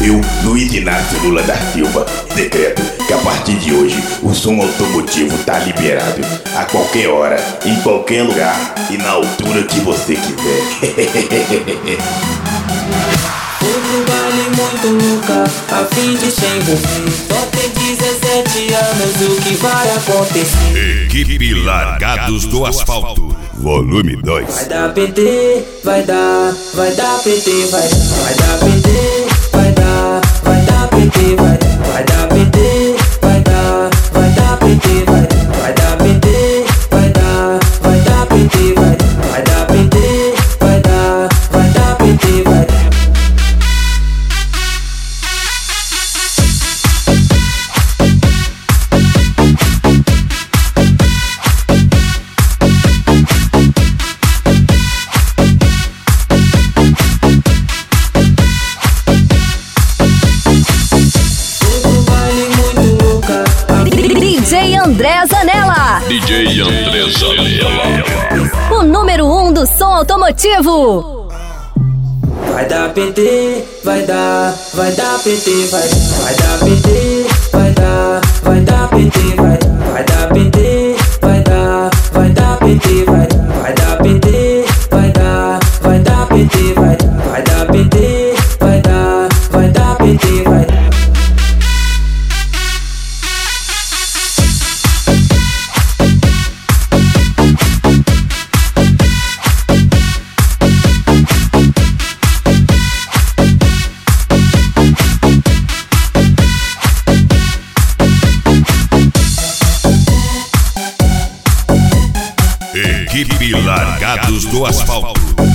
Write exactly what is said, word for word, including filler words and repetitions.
Eu, Luiz Inácio Lula da Silva, decreto que a partir de hoje o som automotivo tá liberado a qualquer hora, em qualquer lugar e na altura que você quiser. Outro baile muito louca, a fim de se envolver. Só tem dezessete anos, o que vai acontecer? Equipe Largados do Asfalto, volume dois. Vai dar P T, vai dar, vai dar P T, vai dar, vai dar P T, vai dar, vai dar P T, vai dar, vai dar P T, vai dar, vai dar P T, vai dar, vai dar P T, vai dar, vai dar P T, vai dar, vai dar P T, vai dar, vai dar P T, vai dar. D J André Zanella, D J André Zanella, o número um do som automotivo. Vai dar P T, vai dar, vai dar P T, vai dar, vai dar P T, vai dar, vai dar P T, vai dar, vai dar P T, vai dar, vai dar P T, vai dar, vai dar P T, vai dar, vai dar P T, vai dar, vai dar P T, vai dar, vai dar P T, vai dar. Equipe Largados do Asfalto.